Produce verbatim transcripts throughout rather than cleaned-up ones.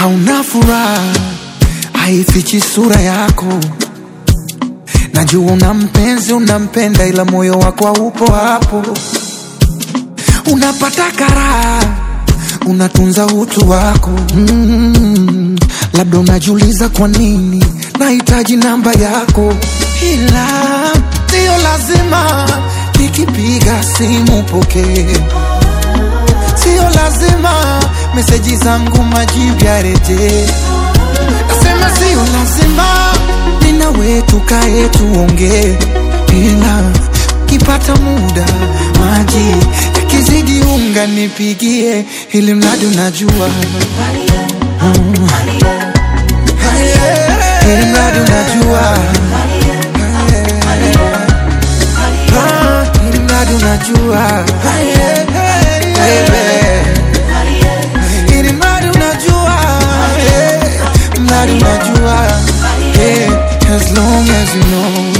hauna furaha, haifichi sura yako. Najua una mpenzi unampenda, ila moyo wako haupo hapo. Unapata karaha, unatunza utu wako. mm, Labda unajiuliza kwa nini nahitaji namba yako, ila sio lazima nikipiga simu pokee. Sio lazima meseji zangu majibu yarejee. Nasema sio lazima nina wetu kae tuongee, ila kipata muda maji yakizidi unga nipigie, ili mradi unajua. mm. Ili mradi unajua. Ili mradi unajua. Ili mradi unajua. Mradi unajua. As long as you know.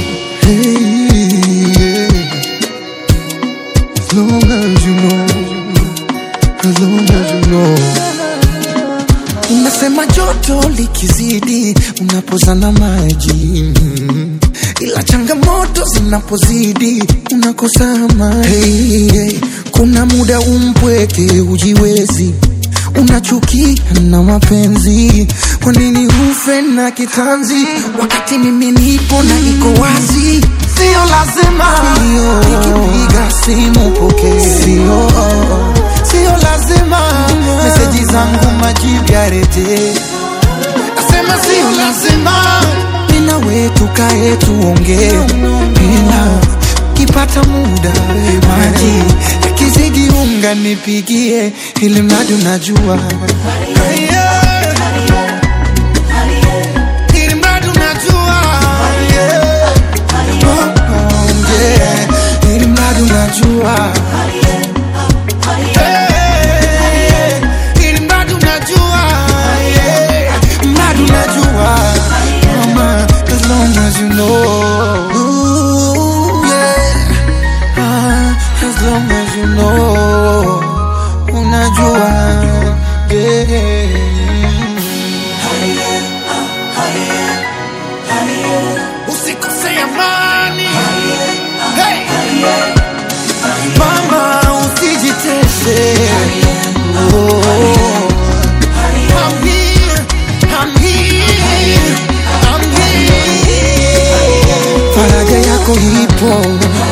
As long as you know. As long as you know. Unasema joto likizidi unapozana maji, ila changamoto zinapozidi unakosa amani. Hey, hey, kuna muda umpweke ujiwezi, unachukia na mapenzi. Kwa nini ufe na kitanzi wakati mimi nipo na iko wazi? Sio lazima nikipiga simu pokee. Sio Sio lazima meseji zangu majibu yarejee. Nasema sio lazima nina wetu kae tuongee, ila kipata muda maji yakizidi unga nipigie, ili mradi unajua. Ili mradi unajua. Ili mradi unajua. As long as you know. Ooh, yeah. ah, As long as you know. Unajua. Yeah. Usikose amani. Hey. Mama usijitese. Oh. I'm here. I'm here. I'm here. Faraja yako ipo.